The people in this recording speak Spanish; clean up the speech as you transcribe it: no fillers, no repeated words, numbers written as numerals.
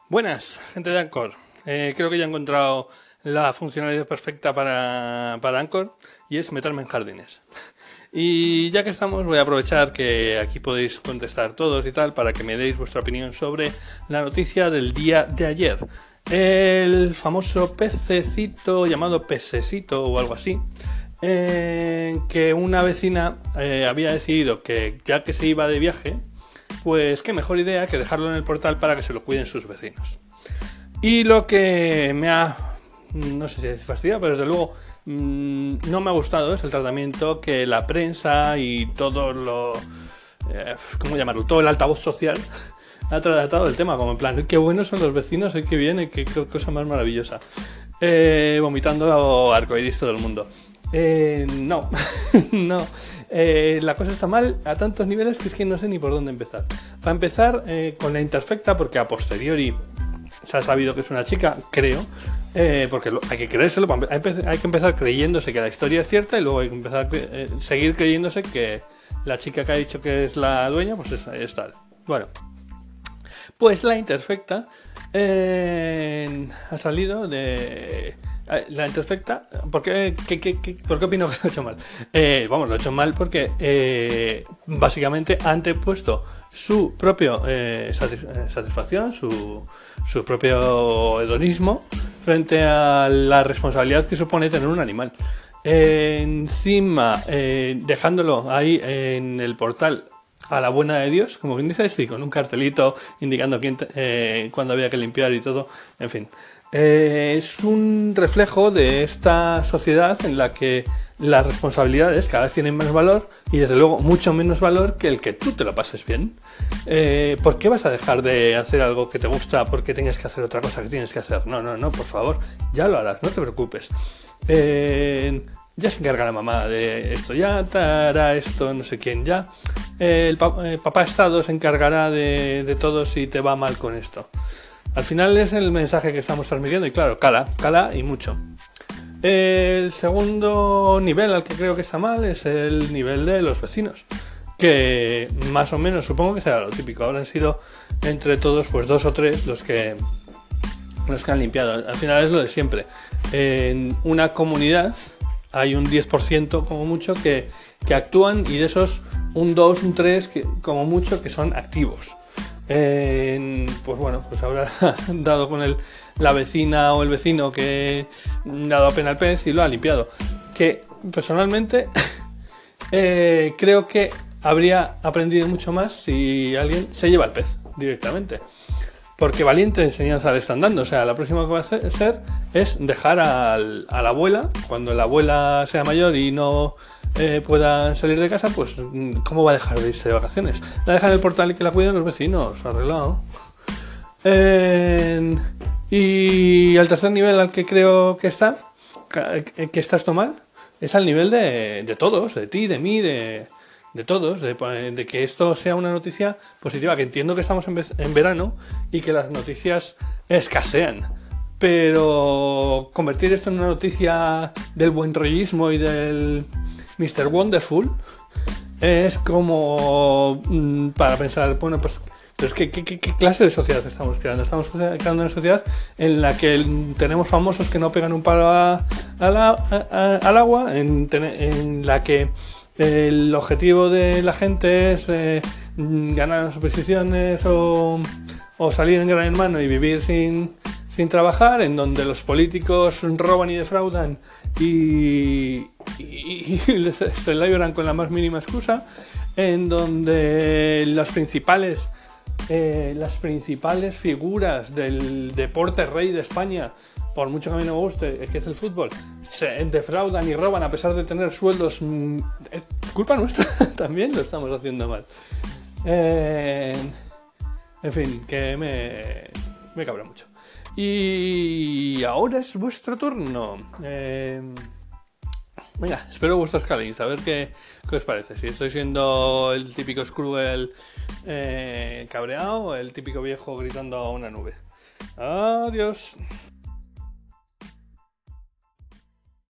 Buenas, gente de Anchor. Creo que ya he encontrado la funcionalidad perfecta para Anchor y es meterme en jardines. Y ya que estamos, voy a aprovechar que aquí podéis contestar todos y tal para que me deis vuestra opinión sobre la noticia del día de ayer. El famoso pececito llamado Pesesito o algo así, que una vecina había decidido que ya que se iba de viaje, pues qué mejor idea que dejarlo en el portal para que se lo cuiden sus vecinos. Y lo que me ha, no sé si es fastidiado, pero desde luego no me ha gustado es el tratamiento que la prensa y todo lo, ¿cómo llamarlo? Todo el altavoz social ha tratado del tema, como en plan, qué buenos son los vecinos, qué bien, qué cosa más maravillosa. Vomitando arcoiris todo el mundo. No, no. La cosa está mal a tantos niveles que es que no sé ni por dónde empezar. Para empezar, con la imperfecta, porque a posteriori se ha sabido que es una chica, creo, porque hay que creérselo, hay que empezar creyéndose que la historia es cierta y luego hay que empezar a seguir creyéndose que la chica que ha dicho que es la dueña, pues es tal. Bueno, pues la imperfecta ha salido de... La imperfecta, ¿por qué opino que lo he hecho mal? Lo he hecho mal porque básicamente ha antepuesto su propio satisfacción, su propio hedonismo frente a la responsabilidad que supone tener un animal. Encima, dejándolo ahí en el portal a la buena de Dios, como quien dice, sí, con un cartelito indicando cuándo había que limpiar y todo, en fin. Es un reflejo de esta sociedad en la que las responsabilidades cada vez tienen menos valor y desde luego mucho menos valor que el que tú te lo pases bien. ¿Por qué vas a dejar de hacer algo que te gusta porque tengas que hacer otra cosa que tienes que hacer? No, por favor, ya lo harás, no te preocupes. Ya se encarga la mamá de esto, ya te hará esto, no sé quién, ya. El papá Estado se encargará de todo si te va mal con esto. Al final es el mensaje que estamos transmitiendo y claro, cala y mucho. El segundo nivel al que creo que está mal es el nivel de los vecinos, que más o menos supongo que será lo típico. Habrán sido entre todos pues 2 o 3 los que han limpiado. Al final es lo de siempre. En una comunidad hay un 10% como mucho que actúan y de esos un 2, un 3 como mucho que son activos. Pues bueno, pues habrá dado con la vecina o el vecino que ha dado pena al pez y lo ha limpiado. Que personalmente creo que habría aprendido mucho más si alguien se lleva el pez directamente. Porque valiente enseñanza le están dando. O sea, la próxima que va a hacer es dejar a la abuela, cuando la abuela sea mayor y no pueda salir de casa, pues ¿cómo va a dejar de irse de vacaciones? La deja en el portal y que la cuiden los vecinos, arreglado. Y el tercer nivel al que creo que está esto mal, es al nivel de todos, de ti, de mí, de todos, de que esto sea una noticia positiva, que entiendo que estamos en verano y que las noticias escasean, pero convertir esto en una noticia del buen rollismo y del Mr. Wonderful es como para pensar, bueno, pues ¿qué clase de sociedad estamos creando? Estamos creando una sociedad en la que tenemos famosos que no pegan un palo al agua, en la que el objetivo de la gente es ganar las oposiciones o salir en Gran Hermano y vivir sin trabajar, en donde los políticos roban y defraudan y se la lloran con la más mínima excusa, en donde las principales figuras del deporte rey de España, por mucho que a mí no me guste, que es el fútbol, se defraudan y roban a pesar de tener sueldos. Es culpa nuestra, también lo estamos haciendo mal. En fin, que me cabrea mucho. Y ahora es vuestro turno. Venga, espero vuestros calings, a ver qué os parece. Si estoy siendo el típico Scrooge cabreado o el típico viejo gritando a una nube. Adiós.